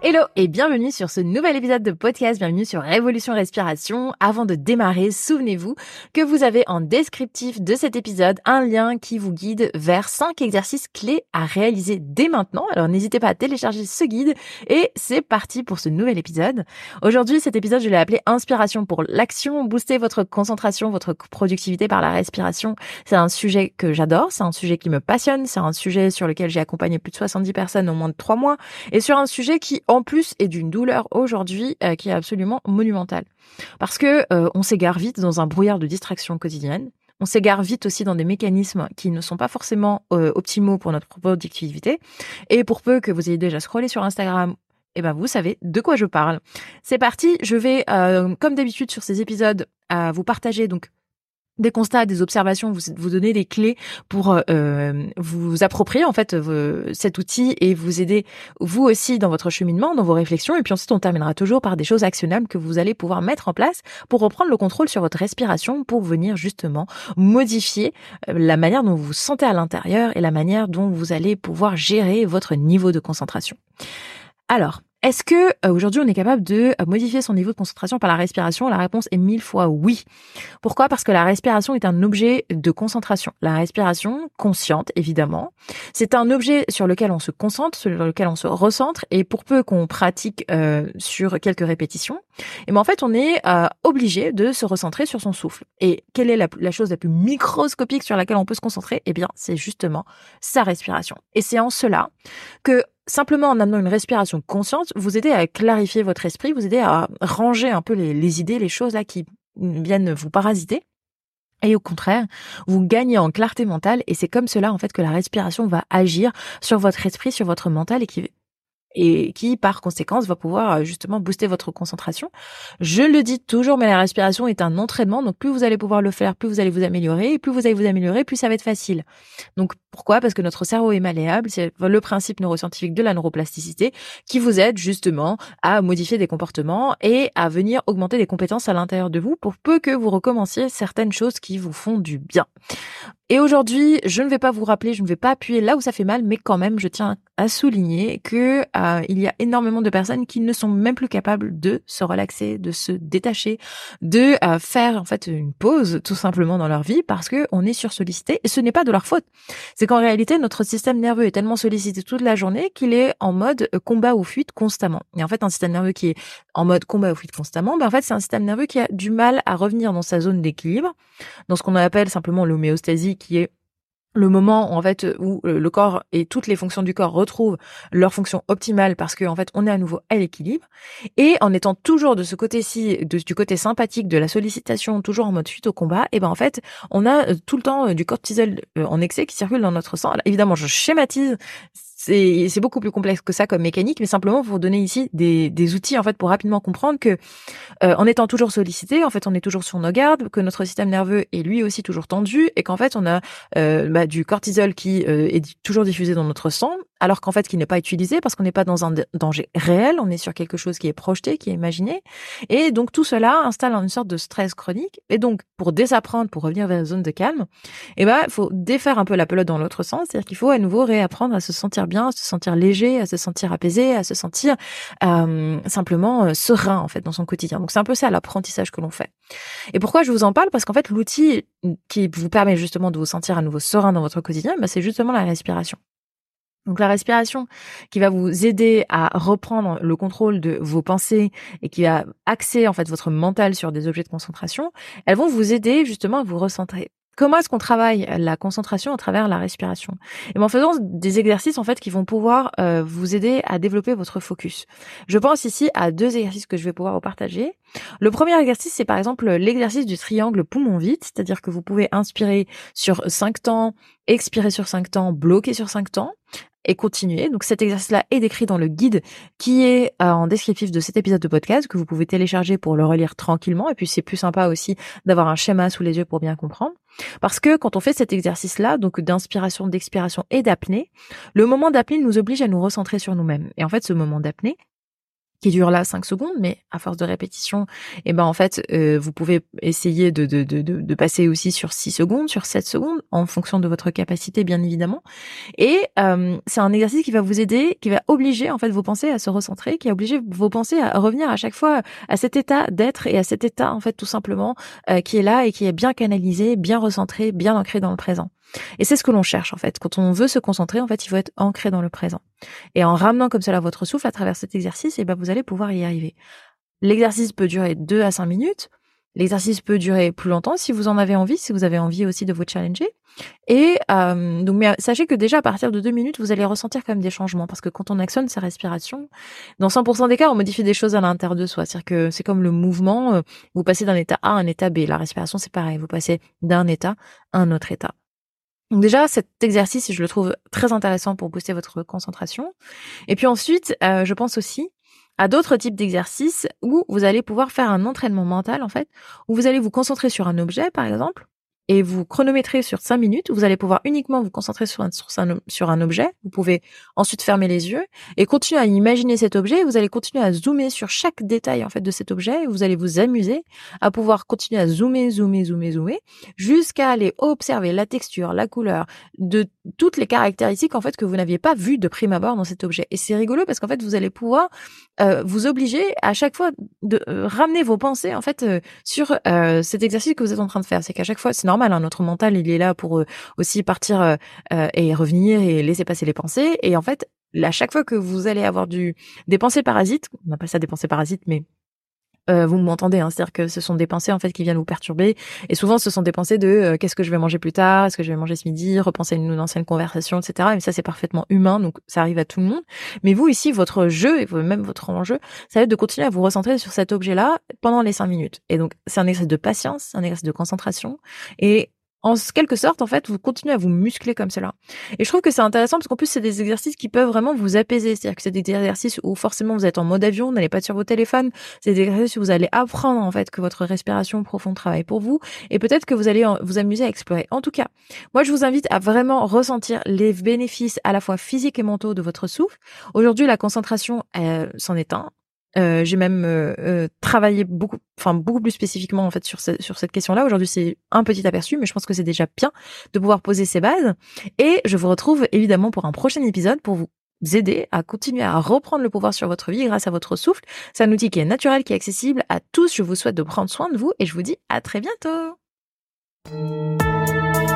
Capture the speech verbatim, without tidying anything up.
Hello et bienvenue sur ce nouvel épisode de podcast, bienvenue sur Révolution Respiration. Avant de démarrer, souvenez-vous que vous avez en descriptif de cet épisode un lien qui vous guide vers cinq exercices clés à réaliser dès maintenant. Alors n'hésitez pas à télécharger ce guide et c'est parti pour ce nouvel épisode. Aujourd'hui, cet épisode, je l'ai appelé Inspiration pour l'action, booster votre concentration, votre productivité par la respiration. C'est un sujet que j'adore, c'est un sujet qui me passionne, c'est un sujet sur lequel j'ai accompagné plus de soixante-dix personnes en moins de trois mois et sur un sujet qui en plus est d'une douleur aujourd'hui euh, qui est absolument monumentale. Parce que euh, on s'égare vite dans un brouillard de distraction quotidienne. On s'égare vite aussi dans des mécanismes qui ne sont pas forcément euh, optimaux pour notre productivité. Et pour peu que vous ayez déjà scrollé sur Instagram, eh ben vous savez de quoi je parle. C'est parti, je vais, euh, comme d'habitude sur ces épisodes, euh, vous partager donc des constats, des observations, vous vous donner des clés pour euh, vous approprier en fait euh, cet outil et vous aider vous aussi dans votre cheminement, dans vos réflexions. Et puis ensuite, on terminera toujours par des choses actionnables que vous allez pouvoir mettre en place pour reprendre le contrôle sur votre respiration, pour venir justement modifier la manière dont vous vous sentez à l'intérieur et la manière dont vous allez pouvoir gérer votre niveau de concentration. Alors, est-ce que euh, aujourd'hui on est capable de euh, modifier son niveau de concentration par la respiration ? La réponse est mille fois oui. Pourquoi ? Parce que la respiration est un objet de concentration. La respiration consciente, évidemment, c'est un objet sur lequel on se concentre, sur lequel on se recentre, et pour peu qu'on pratique euh, sur quelques répétitions, et ben en fait on est euh, obligé de se recentrer sur son souffle. Et quelle est la, la chose la plus microscopique sur laquelle on peut se concentrer ? Eh bien, c'est justement sa respiration. Et c'est en cela que simplement en amenant une respiration consciente, vous aidez à clarifier votre esprit, vous aidez à ranger un peu les, les idées, les choses là qui viennent vous parasiter. Et au contraire, vous gagnez en clarté mentale et c'est comme cela en fait que la respiration va agir sur votre esprit, sur votre mental et qui et qui, par conséquence, va pouvoir justement booster votre concentration. Je le dis toujours, mais la respiration est un entraînement, donc plus vous allez pouvoir le faire, plus vous allez vous améliorer, et plus vous allez vous améliorer, plus ça va être facile. Donc pourquoi ? Parce que notre cerveau est malléable, c'est le principe neuroscientifique de la neuroplasticité qui vous aide justement à modifier des comportements et à venir augmenter des compétences à l'intérieur de vous pour peu que vous recommenciez certaines choses qui vous font du bien. Et aujourd'hui, je ne vais pas vous rappeler, je ne vais pas appuyer là où ça fait mal, mais quand même, je tiens à souligner que euh, il y a énormément de personnes qui ne sont même plus capables de se relaxer, de se détacher, de euh, faire en fait une pause tout simplement dans leur vie parce que on est sursollicité et ce n'est pas de leur faute. C'est qu'en réalité, notre système nerveux est tellement sollicité toute la journée qu'il est en mode combat ou fuite constamment. Et en fait, un système nerveux qui est en mode combat ou fuite constamment, ben en fait, c'est un système nerveux qui a du mal à revenir dans sa zone d'équilibre, dans ce qu'on appelle simplement l'homéostasie, qui est le moment en fait où le corps et toutes les fonctions du corps retrouvent leur fonction optimale parce que en fait on est à nouveau à l'équilibre et en étant toujours de ce côté-ci de, du côté sympathique de la sollicitation, toujours en mode fuite au combat, et ben en fait on a tout le temps du cortisol en excès qui circule dans notre sang. Alors, évidemment, je schématise. C'est, c'est beaucoup plus complexe que ça comme mécanique, mais simplement pour vous donner ici des, des outils en fait pour rapidement comprendre que euh, en étant toujours sollicité, en fait on est toujours sur nos gardes, que notre système nerveux est lui aussi toujours tendu et qu'en fait on a euh, bah, du cortisol qui euh, est toujours diffusé dans notre sang, alors qu'en fait qui n'est pas utilisé parce qu'on n'est pas dans un danger réel, on est sur quelque chose qui est projeté, qui est imaginé, et donc tout cela installe une sorte de stress chronique. Et donc pour désapprendre, pour revenir vers la zone de calme, et ben il faut défaire un peu la pelote dans l'autre sens, c'est-à-dire qu'il faut à nouveau réapprendre à se sentir bien, à se sentir léger, à se sentir apaisé, à se sentir euh, simplement euh, serein en fait dans son quotidien. Donc c'est un peu ça l'apprentissage que l'on fait. Et pourquoi je vous en parle ? Parce qu'en fait l'outil qui vous permet justement de vous sentir à nouveau serein dans votre quotidien, ben, c'est justement la respiration. Donc la respiration qui va vous aider à reprendre le contrôle de vos pensées et qui va axer en fait votre mental sur des objets de concentration, elles vont vous aider justement à vous recentrer. Comment est-ce qu'on travaille la concentration à travers la respiration ? Et bien en faisant des exercices en fait qui vont pouvoir euh, vous aider à développer votre focus. Je pense ici à deux exercices que je vais pouvoir vous partager. Le premier exercice, c'est par exemple l'exercice du triangle poumon vide, c'est-à-dire que vous pouvez inspirer sur cinq temps, expirer sur cinq temps, bloquer sur cinq temps et continuer. Donc cet exercice-là est décrit dans le guide qui est euh, en descriptif de cet épisode de podcast que vous pouvez télécharger pour le relire tranquillement. Et puis c'est plus sympa aussi d'avoir un schéma sous les yeux pour bien comprendre. Parce que quand on fait cet exercice-là, donc d'inspiration, d'expiration et d'apnée, le moment d'apnée nous oblige à nous recentrer sur nous-mêmes. Et en fait, ce moment d'apnée, qui dure là cinq secondes, mais à force de répétition, et ben en fait, euh, vous pouvez essayer de, de, de, de passer aussi sur six secondes, sur sept secondes, en fonction de votre capacité, bien évidemment. Et euh, c'est un exercice qui va vous aider, qui va obliger en fait vos pensées à se recentrer, qui va obliger vos pensées à revenir à chaque fois à cet état d'être et à cet état en fait tout simplement euh, qui est là et qui est bien canalisé, bien recentré, bien ancré dans le présent. Et c'est ce que l'on cherche en fait. Quand on veut se concentrer, en fait, il faut être ancré dans le présent. Et en ramenant comme cela votre souffle à travers cet exercice, et ben vous allez pouvoir y arriver. L'exercice peut durer deux à cinq minutes. L'exercice peut durer plus longtemps si vous en avez envie, si vous avez envie aussi de vous challenger. Et euh, donc, mais sachez que déjà à partir de deux minutes, vous allez ressentir quand même des changements, parce que quand on actionne sa respiration, dans cent pour cent des cas, on modifie des choses à l'intérieur de soi. C'est-à-dire que c'est comme le mouvement, vous passez d'un état A à un état B. La respiration, c'est pareil, vous passez d'un état à un autre état. Donc déjà, cet exercice, je le trouve très intéressant pour booster votre concentration. Et puis ensuite, euh, je pense aussi à d'autres types d'exercices où vous allez pouvoir faire un entraînement mental, en fait, où vous allez vous concentrer sur un objet, par exemple, et vous chronométrez sur cinq minutes. Vous allez pouvoir uniquement vous concentrer sur un, sur un, sur un objet. Vous pouvez ensuite fermer les yeux et continuer à imaginer cet objet. Vous allez continuer à zoomer sur chaque détail, en fait, de cet objet. Et vous allez vous amuser à pouvoir continuer à zoomer, zoomer, zoomer, zoomer, jusqu'à aller observer la texture, la couleur, de toutes les caractéristiques, en fait, que vous n'aviez pas vues de prime abord dans cet objet. Et c'est rigolo parce qu'en fait, vous allez pouvoir euh, vous obliger à chaque fois de euh, ramener vos pensées, en fait, euh, sur euh, cet exercice que vous êtes en train de faire. C'est qu'à chaque fois, c'est normal, hein, notre mental, il est là pour euh, aussi partir euh, euh, et revenir et laisser passer les pensées. Et en fait, à chaque fois que vous allez avoir du des pensées parasites, on appelle ça des pensées parasites, mais Euh, vous m'entendez, hein, c'est-à-dire que ce sont des pensées en fait qui viennent vous perturber, et souvent ce sont des pensées de euh, qu'est-ce que je vais manger plus tard, est-ce que je vais manger ce midi, repenser à une, une ancienne conversation, et cetera. Mais ça c'est parfaitement humain, donc ça arrive à tout le monde. Mais vous ici, votre jeu et même votre enjeu, ça va être de continuer à vous recentrer sur cet objet-là pendant les cinq minutes. Et donc c'est un exercice de patience, un exercice de concentration, et en quelque sorte, en fait, vous continuez à vous muscler comme cela. Et je trouve que c'est intéressant parce qu'en plus, c'est des exercices qui peuvent vraiment vous apaiser. C'est-à-dire que c'est des exercices où forcément vous êtes en mode avion, vous n'allez pas être sur vos téléphones. C'est des exercices où vous allez apprendre, en fait, que votre respiration profonde travaille pour vous. Et peut-être que vous allez vous amuser à explorer. En tout cas, moi, je vous invite à vraiment ressentir les bénéfices à la fois physiques et mentaux de votre souffle. Aujourd'hui, la concentration, euh, c'en est un. Euh, j'ai même euh, euh, travaillé beaucoup, enfin beaucoup plus spécifiquement en fait sur ce, sur cette question-là. Aujourd'hui, c'est un petit aperçu, mais je pense que c'est déjà bien de pouvoir poser ces bases. Et je vous retrouve évidemment pour un prochain épisode pour vous aider à continuer à reprendre le pouvoir sur votre vie grâce à votre souffle. C'est un outil qui est naturel, qui est accessible à tous. Je vous souhaite de prendre soin de vous et je vous dis à très bientôt.